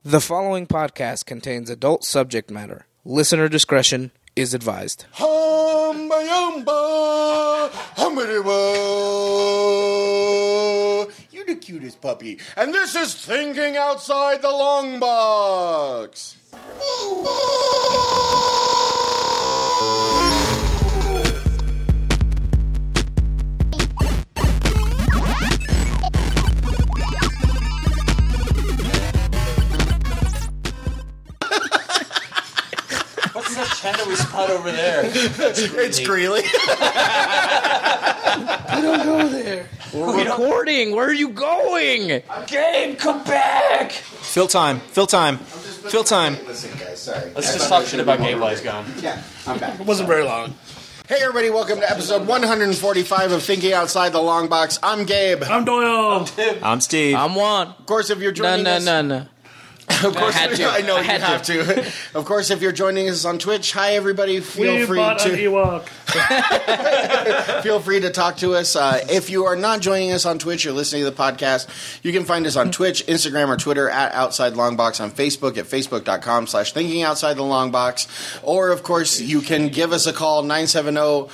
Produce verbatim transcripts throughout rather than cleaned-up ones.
The following podcast contains adult subject matter. Listener discretion is advised. Humba yumba, humbity-woo. You're the cutest puppy. And this is Thinking Outside the Long Box. What's that shadowy spot over there? It's Greeley. I don't go there. We're recording. Where are you going? Gabe, come back! Fill time. Fill time. Fill time. Listen, guys, sorry. Let's just talk shit about Gabe while he's gone. Yeah, I'm back. It wasn't very long. Hey, everybody, welcome to episode one forty-five of Thinking Outside the Long Box. I'm Gabe. I'm Doyle. I'm Steve. I'm one. Of course, if you're No, joining no, us... no, no. Of course, I had to. I know I you had have to. Of course, if you're joining us on Twitch, hi everybody. Feel We free bought an to Ewok. feel free to talk to us. Uh, if you are not joining us on Twitch, you're listening to the podcast. You can find us on Twitch, Instagram, or Twitter at Outside Longbox. On Facebook at facebook dot com slash Thinking Outside the Longbox. Or of course, you can give us a call nine seven zero.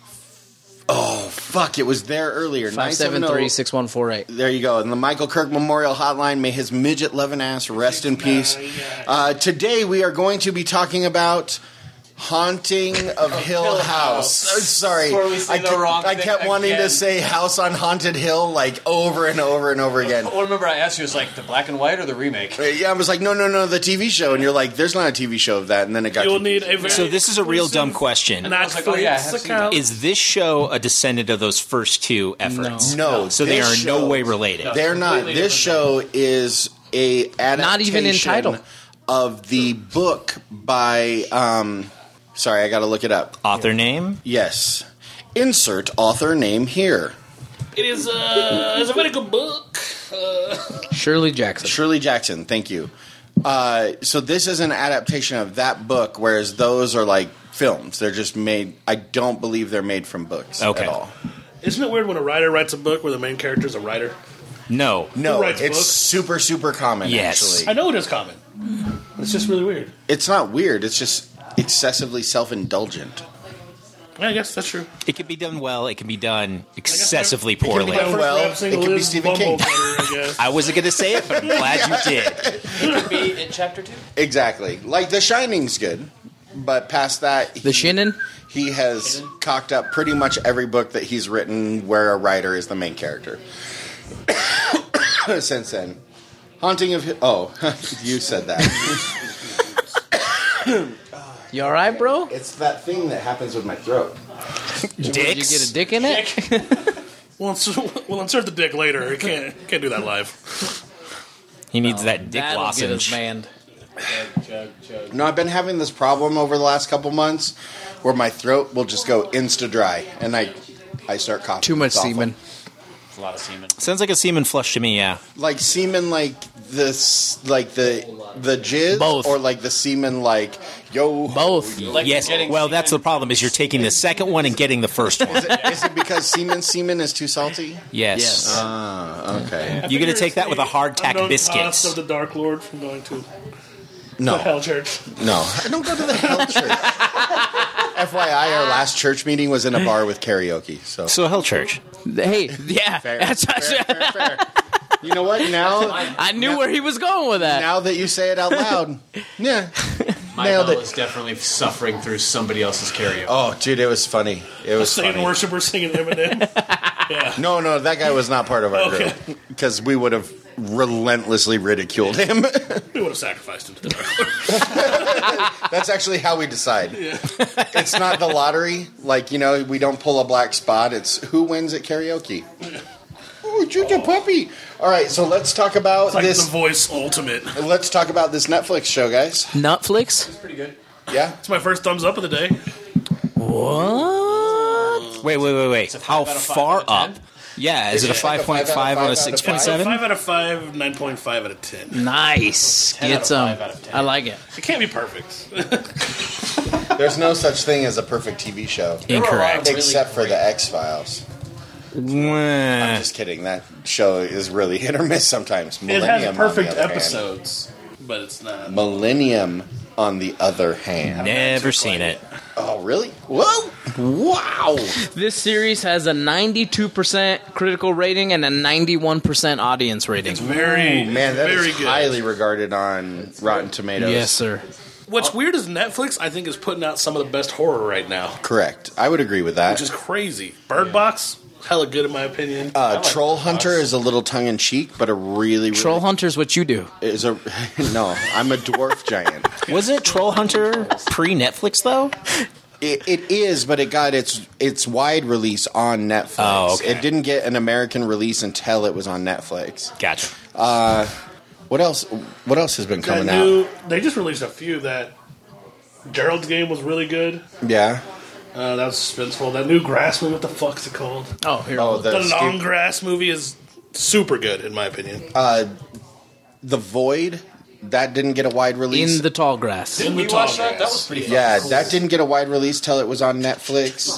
Oh fuck! It was there earlier. five seven three, six one four eight. There you go. And the Michael Kirk Memorial Hotline. May his midget-loving ass rest in peace. Uh, today we are going to be talking about Haunting of Hill, Hill House. House. Oh, sorry, Before we say I, the kept, wrong I thing kept wanting again. to say House on Haunted Hill like over and over and over again. Well, remember I asked you, it's like the black and white or the remake? Yeah, I was like, no, no, no, the T V show, and you're like, there's not a T V show of that, and then it got. You'll confused. need a very So this is a real dumb question. An I was like, oh, yeah, I have Netflix seen that. account. Is this show a descendant of those first two efforts? No, So they this are in no show- way related. They're not. Completely This show is a adaptation Not even in title. of the book by. Um, sorry, I got to look it up. Author name? Yes, insert author name here. It is uh, it's a very good book. Uh, Shirley Jackson. Shirley Jackson. Thank you. Uh, so this is an adaptation of that book, whereas those are like films. They're just made. I don't believe they're made from books Okay. at all. isn't it weird when a writer writes a book where the main character is a writer? No. No, Who writes it's books? super super common. Yes. Actually, I know it is common. It's just really weird. it's not weird. It's just excessively self-indulgent. Yeah, I guess that's true. It can be done well. It can be done excessively can be poorly. done- well, Rap it single could be is Stephen King. Bumble Butter, I guess. I wasn't going to say it, but I'm glad you did. It could be in chapter two. Exactly. Like The Shining's good, but past that, The Shinin? he has cocked up pretty much every book that he's written where a writer is the main character. Since then, Haunting of Hill. Oh, you said that. You all right, bro? It's that thing that happens with my throat. Did Dicks? you get a dick in it? We'll insert, we'll insert the dick later. You can't can't do that live. He needs that dick That'll get us lozenge. banned. Chug, chug. No, I've been having this problem over the last couple months where my throat will just go insta dry, and I, I start coughing. Too much It's awful. semen. It's a lot of semen. Sounds like a semen flush to me, yeah. Like semen, like this, like the the jizz, Both. or like the semen, like yo. Both. Like Yes. getting Well, that's the semen- problem is you're taking the second one and getting the first one. Is it, is it because semen semen is too salty? Yes. Ah, okay. You're going to take that with a hardtack Unknown biscuit. cost of the Dark Lord from going to No, the Hell Church. no, I don't go to the hell church. F Y I, our last church meeting was in a bar with karaoke. So, So Hell Church. Hey, yeah. fair, That's, fair, fair, fair. You know what? Now, I knew where he was going with that. now that you say it out loud, yeah, My nailed hell it. is definitely suffering through somebody else's karaoke. Oh, dude, it was funny. It was Satan funny. worshiper singing Eminem. Yeah. No, no, that guy was not part of our Okay. group because we would have relentlessly ridiculed him. We would have sacrificed him to the Dark Lord. That's actually how we decide. It's not the lottery. Like, you know, we don't pull a black spot. It's who wins at karaoke. Oh, shoot a puppy. All right, so let's talk about It's like this. The Voice Ultimate. Let's talk about this Netflix show, guys. Nutflix? Pretty good. Yeah? It's my first thumbs up of the day. What? Wait, wait, wait, wait. a five How out of five far out of ten? up? Yeah, is Is it a it like a five point five five out on of a five out of six point Yeah, seven? five out of five, nine point five out of ten. Nice. ten Get out of some. five out of ten. I like it. It can't be perfect. There's no such thing as a perfect T V show. Incorrect. Really Except for great. the X-Files. I'm Mwah. just kidding. That show is really hit or miss sometimes. It Millennium, has on the perfect other hand. episodes. but it's not. Millennium, on the other hand. Never seen it. Oh, really? Whoa! Wow! This series has a ninety-two percent critical rating and a ninety-one percent audience rating. It's very, Man, that very is good. highly regarded on Rotten Tomatoes. Yes, sir. What's weird is Netflix, I think, is putting out some of the best horror right now, Correct. I would agree with that. which is crazy. Bird Box, hella good in my opinion. Uh, like Troll Boss. Hunter is a little tongue in cheek, but a really, really Troll Hunter's what you do. is a no. I'm a dwarf giant. Wasn't Troll Hunter pre-Netflix, though? It, it is, but it got its its wide release on Netflix. Oh, okay. It didn't get an American release until it was on Netflix. Gotcha. What else? What else has been that coming new, out? they just released a few that Gerald's Game was really good. Yeah. Uh, that was suspenseful. That new Grass movie, what the fuck's it called? Oh, here. Oh, The, the Long Steve- Grass movie is super good in my opinion. uh, the Void. That didn't get a wide release. In the tall grass. In We the watched Tall that. That Grass. was pretty fun. yeah, that didn't get a wide release till it was on Netflix.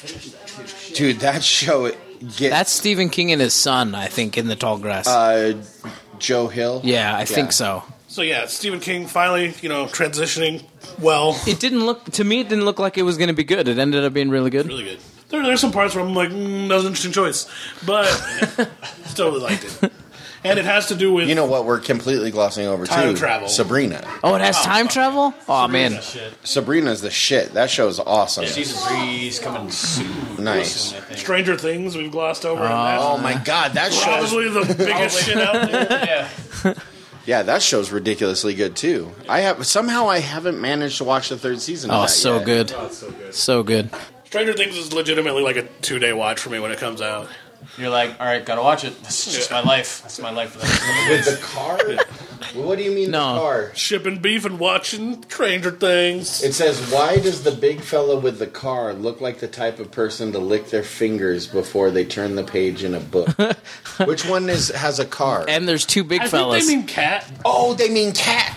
Dude, that show get That's Stephen King and his son, I think, in the tall grass. uh, Joe Hill. yeah, I think so. So yeah, Stephen King finally, you know, transitioning well. It didn't look to me. It didn't look like it was going to be good. It ended up being really good. Really good. There, there's some parts where I'm like, mm, that was an interesting choice, but still really liked it. And it has to do with You know what? We're completely glossing over Time too. travel. Sabrina. Oh, it has time travel. Oh man, Shit. Sabrina's the shit. That show's awesome. Season three's coming soon. Nice. soon, I think. Stranger Things. We've glossed over. Oh and my god, that that's show's probably the biggest shit out there. Yeah. yeah, that show's ridiculously good too. I have somehow I haven't managed to watch the third season. of oh that so yet. good, Oh, it's so good. so good. Stranger Things is legitimately like a two day watch for me when it comes out. You're like, all right, gotta watch it. This is just my life. That's my life for the next couple With days. the car? Well, what do you mean No. the car? Shipping beef and watching Stranger Things. It says, why does the big fella with the car look like the type of person to lick their fingers before they turn the page in a book? Which one is has a car? And there's two big I fellas. think they mean cat. oh, they mean cat.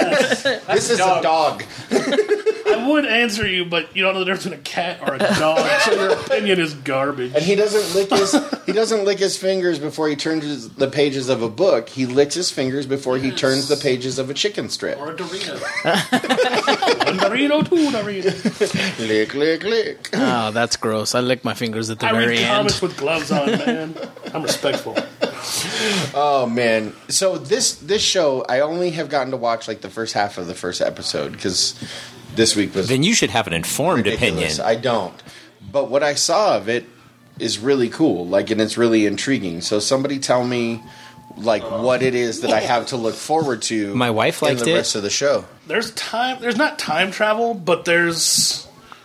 This is a dog. I would answer you, but you don't know the difference between a cat or a dog, so your opinion is garbage. And he doesn't lick his he doesn't lick his fingers before he turns his, the pages of a book. He licks his fingers before he turns the pages of a chicken strip. Or a Dorito. One Dorito, two Dorito. Lick, lick, lick. Oh, that's gross. I licked my fingers at the I very read end. comics with gloves on, man. I'm respectful. Oh man! So this this show, I only have gotten to watch like the first half of the first episode because this week was Then you should have an informed ridiculous. opinion. I don't, but what I saw of it is really cool. Like, and it's really intriguing. So somebody tell me, like, what it is that I have to look forward to. My wife in liked the it. rest of the show. There's time. There's not time travel, but there's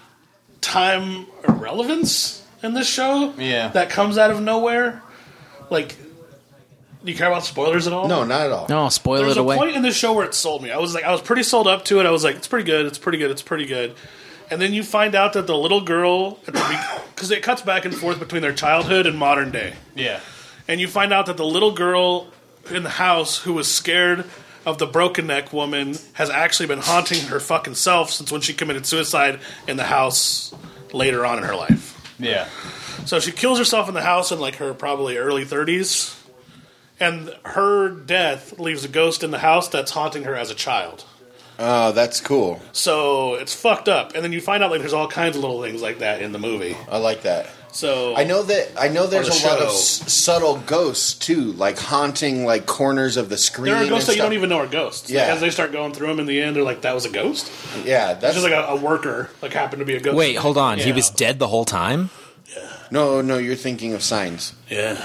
time irrelevance in this show. Yeah. that comes out of nowhere. Like, do you care about spoilers at all? No, not at all. No, spoil There's it a away. point in this show where it sold me. I was like, I was pretty sold up to it. I was like, it's pretty good. It's pretty good. It's pretty good. And then you find out that the little girl, because it cuts back and forth between their childhood and modern day. Yeah. And you find out that the little girl in the house who was scared of the broken neck woman has actually been haunting her fucking self since when she committed suicide in the house later on in her life. Yeah. So she kills herself in the house in like her probably early thirties. And her death leaves a ghost in the house that's haunting her as a child. Oh, that's cool. So it's fucked up. And then you find out like there's all kinds of little things like that in the movie. I like that. So I know that I know there's Or a the lot of show. s- subtle ghosts too, like haunting like corners of the screen. there are ghosts that and you don't stuff. even know are ghosts. Yeah. Like, as they start going through them in the end, they're like, that was a ghost? Yeah, It's that's just like a, a worker, like happened to be a ghost. Wait, hold on. He Yeah. was dead the whole time? no, no. You're thinking of Signs. Yeah.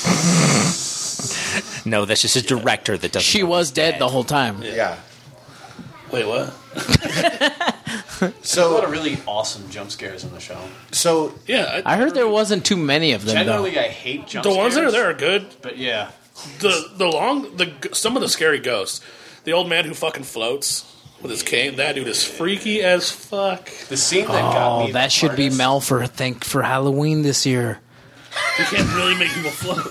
No, that's just a director that doesn't. She know was he's dead the whole time. Yeah. Wait, what? A So lot of really awesome jump scares in the show. so Yeah. I heard there wasn't too many of them Generally, though. I hate jump the scares. ones that are there are good. But yeah. The the long the some of the scary ghosts. The old man who fucking floats with his cane. That dude is freaky as fuck. The scene that got me Oh, that the should be hardest- Mel for think for Halloween this year. You can't really make people float.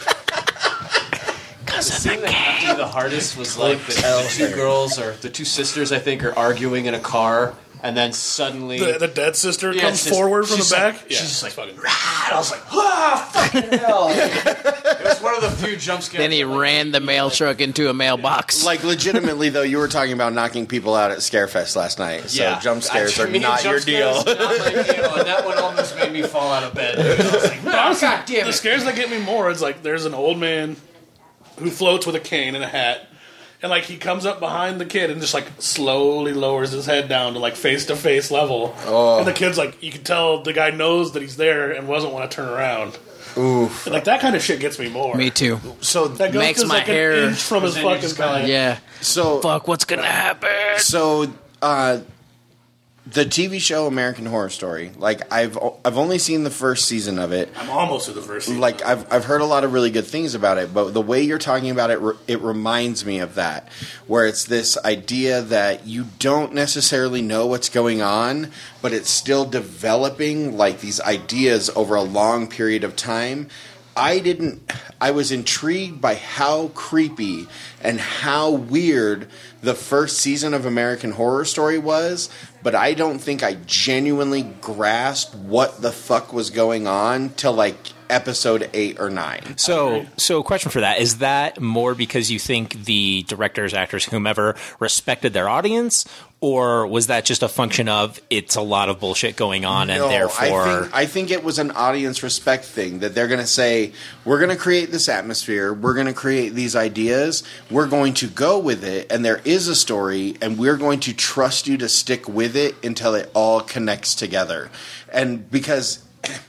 The scene that got me the hardest was like the, the two girls or the two sisters, I think, are arguing in a car, and then suddenly The, the dead sister Yeah, comes it's just- forward from the she's back. like- yeah, she's just like, fucking. I was like, ah, fucking hell! It was one of the few jump scares. Then he ran the mail truck into a mailbox. Like, legitimately, though, you were talking about knocking people out at Scarefest last night. So Yeah. jump scares I are mean, not jump your deal. scares, not my deal. And that one almost made me fall out of bed. I was like, oh, God damn The it. scares that get me more is like there's an old man who floats with a cane and a hat, and like he comes up behind the kid and just like slowly lowers his head down to like face to face level. Oh. And the kid's like, you can tell the guy knows that he's there and doesn't want to turn around. Oof. And like that kind of shit gets me more. Me too. So, That ghost Makes is my like hair- an inch from his Then you fucking just kinda- guy. Yeah. so, Fuck, what's gonna happen? so, uh, the T V show American Horror Story, like, I've I've only seen the first season of it. I'm almost to the first season. Like, I've I've heard a lot of really good things about it, but the way you're talking about it, it reminds me of that, where it's this idea that you don't necessarily know what's going on, but it's still developing, like, these ideas over a long period of time. I didn't. I was intrigued by how creepy and how weird the first season of American Horror Story was, but I don't think I genuinely grasped what the fuck was going on till like episode eight or nine. So, so question for that. Is that more because you think the directors, actors, whomever respected their audience, or was that just a function of it's a lot of bullshit going on and No, therefore... I think, I think it was an audience respect thing that they're going to say, we're going to create this atmosphere, we're going to create these ideas, we're going to go with it, and there is a story, and we're going to trust you to stick with it until it all connects together. And because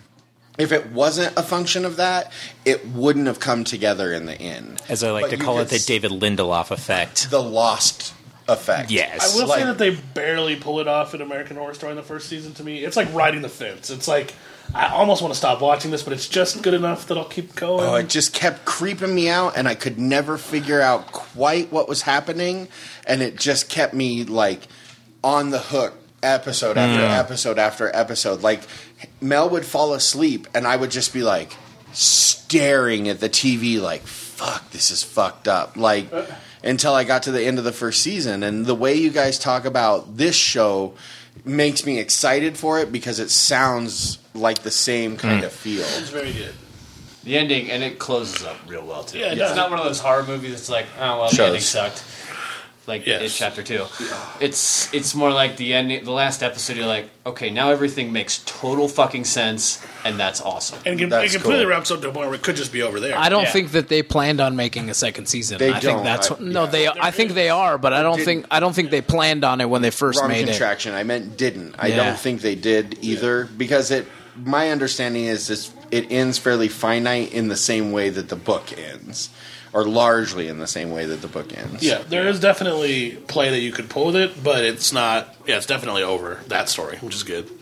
if it wasn't a function of that, it wouldn't have come together in the end. As I like But to you call it, could the David Lindelof effect. The Lost effect. Yes. I will Like- say that they barely pull it off in American Horror Story in the first season to me. It's like riding the fence. It's like, I almost want to stop watching this, but it's just good enough that I'll keep going. Oh, it just kept creeping me out, and I could never figure out quite what was happening, and it just kept me, like, on the hook episode after episode after episode. Like, Mel would fall asleep, and I would just be, like, staring at the T V like, fuck, this is fucked up. Like, until I got to the end of the first season. And the way you guys talk about this show makes me excited for it because it sounds like the same kind of feel. It's very good. The ending, and it closes up real well, too. Yeah, it it's does. not one of those horror movies that's like, oh, well, the Shows. ending sucked. Like, Yes. it's chapter two. It's it's more like the ending, the last episode, you're like, okay, now everything makes total fucking sense, and that's awesome. And it, That's it completely cool. wraps up to a point where it could just be over there. I don't Yeah. think that they planned on making a second season. They I think don't. that's I- no. yeah. They. I think they are, but I don't didn't. think. I don't think they planned on it when they first Wrong made it. contraction. I meant didn't. I Yeah. don't think they did either because it. My understanding is this, it ends fairly finite in the same way that the book ends, or largely in the same way that the book ends. Yeah, there is definitely play that you could pull with it, but it's not. Yeah, it's definitely over that story, which is good.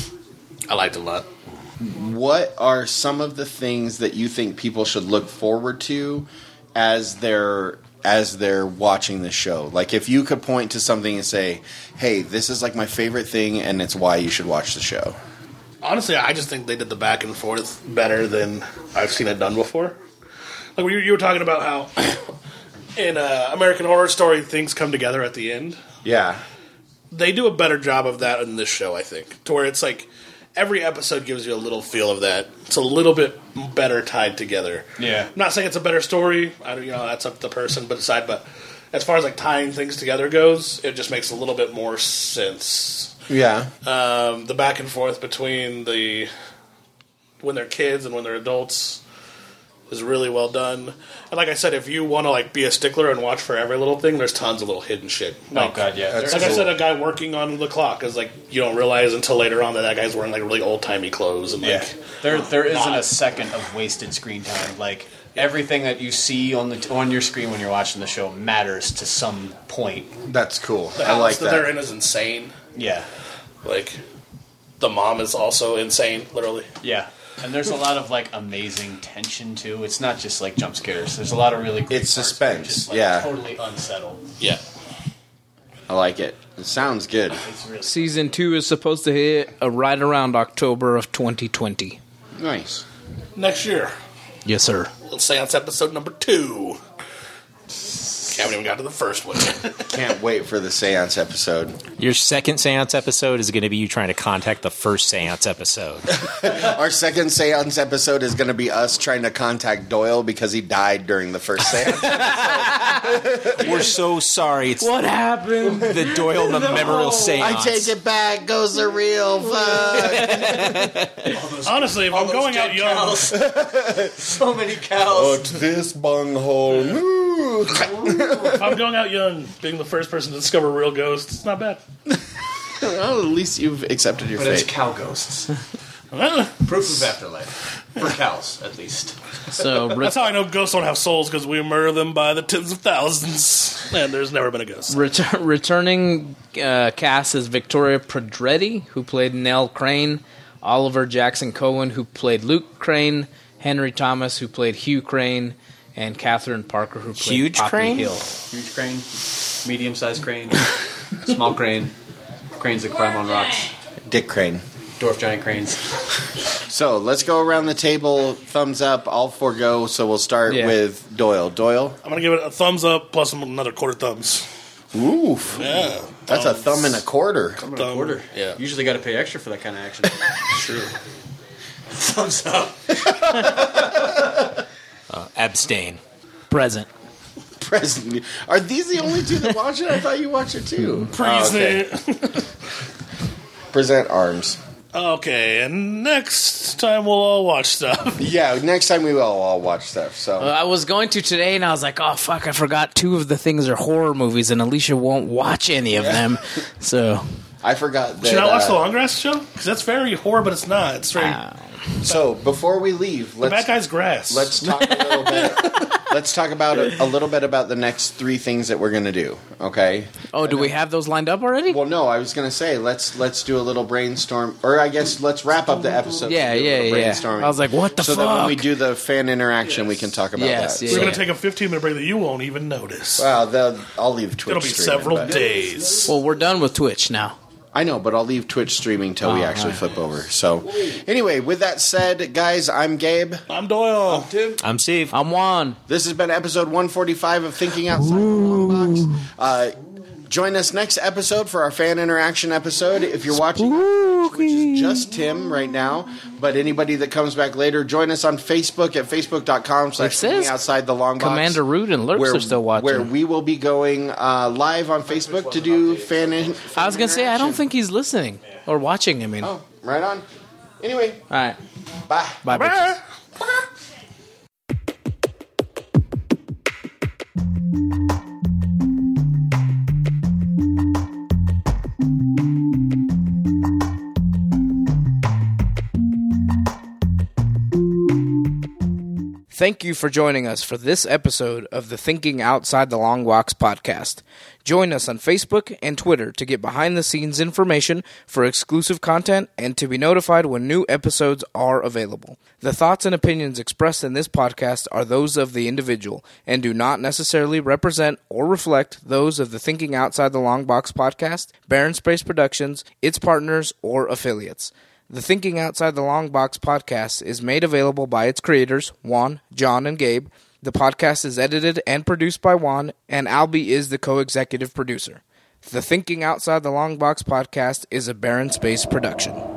I liked it a lot. What are some of the things that you think people should look forward to as they're as they're watching the show? Like, if you could point to something and say, "Hey, this is like my favorite thing, and it's why you should watch the show." Honestly, I just think they did the back and forth better than I've seen it done before. Like when you, you were talking about how in uh, American Horror Story things come together at the end. Yeah. They do a better job of that in this show, I think, to where it's like every episode gives you a little feel of that. It's a little bit better tied together. Yeah. I'm not saying it's a better story. I don't, you know, that's up to the person, but aside, but as far as like tying things together goes, it just makes a little bit more sense. Yeah. Um, the back and forth between the when they're kids and when they're adults is really well done. And like I said, if you want to like be a stickler and watch for every little thing, there's tons of little hidden shit. Like, Oh, God, yeah. That's Like I cool. said, a guy working on the clock is like you don't realize until later on that that guy's wearing like really old timey clothes and like Yeah. There, there isn't not- a second of wasted screen time. Like, everything that you see on the on your screen when you're watching the show matters to some point. That's cool. the I house like that, they're that. in is insane. Yeah. Like the mom is also insane, literally. Yeah. And there's a lot of, like, amazing tension, too. It's not just, like, jump scares. There's a lot of really great It's parts that are suspense, just, like, yeah. totally unsettled. Yeah. I like it. It sounds good. It's really... Season two is supposed to hit uh, right around October of twenty twenty. Nice. Next year, Yes, sir. let's say it's episode number two. Haven't even got to the first one yet. Can't wait for the seance episode. Your second seance episode is going to be you trying to contact the first seance episode. Our second seance episode is going to be us trying to contact Doyle because he died during the first seance. We're so sorry. It's What happened? the Doyle Memorial I Seance. take it back. Goes the real fuck. Honestly, if I'm going out young, So many cows. this bunghole. if I'm going out young, being the first person to discover real ghosts, it's not bad. Well, at least you've accepted your But it's fate. cow ghosts. Well, Proof of afterlife. For cows, at least. So, re- that's how I know ghosts don't have souls, because we murder them by the tens of thousands, and there's never been a ghost. ret- returning uh, cast is Victoria Pedretti, who played Nell Crane, Oliver Jackson Cohen, who played Luke Crane, Henry Thomas, who played Hugh Crane, and Catherine Parker, who played Huge Poppy Crane? Hill. Huge crane, medium-sized crane, small crane, cranes that climb on rocks, Dick Crane. dwarf giant cranes. So let's go around the table. Thumbs up. I'll forego. So we'll start Yeah. with Doyle. Doyle. I'm going to give it a thumbs up plus another quarter thumbs. Oof. Yeah. That's a thumb and a quarter. Thumb. Quarter. Yeah. Usually got to pay extra for that kind of action. It's true. Thumbs up. Abstain. Present. President. Are these the only two that watch it? I thought you watched it too. Oh, okay. Present arms. Okay, and next time we'll all watch stuff. Yeah, next time we will all watch stuff. So Uh, I was going to today, and I was like, oh, fuck, I forgot two of the things are horror movies, and Alicia won't watch any of them. So, I forgot that. Should I watch uh, the Longgrass show? Because that's very horror, but it's not. It's very. uh, So before we leave, the bad let's guy's grass. let's talk a little bit. Let's talk about a, a little bit about the next three things that we're going to do. Okay. oh, do we have those lined up already? Well, no, I was going to say let's let's do a little brainstorm, or I guess let's wrap up the episode. Yeah, and do a yeah, little yeah. brainstorming. I was like, what the so fuck? that when we do the fan interaction, we can talk about Yes, that. yeah, We're So- going to take a fifteen minute break that you won't even notice. Well, the- I'll leave Twitch. It'll be streaming, several but- days. Well, we're done with Twitch now. I know, but I'll leave Twitch streaming till we Oh, actually right. flip over. So, anyway, with that said, guys, I'm Gabe. I'm Doyle. I'm Steve. I'm Juan. This has been episode one forty-five of Thinking Outside the Long Box. Uh, join us next episode for our fan interaction episode. If you're watching, which is just Tim right now, but anybody that comes back later, join us on Facebook at facebook.com slash says Thinking Outside the Long Box. Commander Root and Lurks where, are still watching. Where we will be going uh, live on Facebook to do fan, in, fan I was going to say, I don't interaction. think he's listening or watching, I mean. Oh, right on. Anyway, All right. bye. Bye, bitches. Thank you for joining us for this episode of the Thinking Outside the Long Box podcast. Join us on Facebook and Twitter to get behind-the-scenes information for exclusive content and to be notified when new episodes are available. The thoughts and opinions expressed in this podcast are those of the individual and do not necessarily represent or reflect those of the Thinking Outside the Long Box podcast, Barren Space Productions, its partners, or affiliates. The Thinking Outside the Long Box podcast is made available by its creators, Juan, John, and Gabe. The podcast is edited and produced by Juan, and Albie is the co-executive producer. The Thinking Outside the Long Box podcast is a Barren Space production.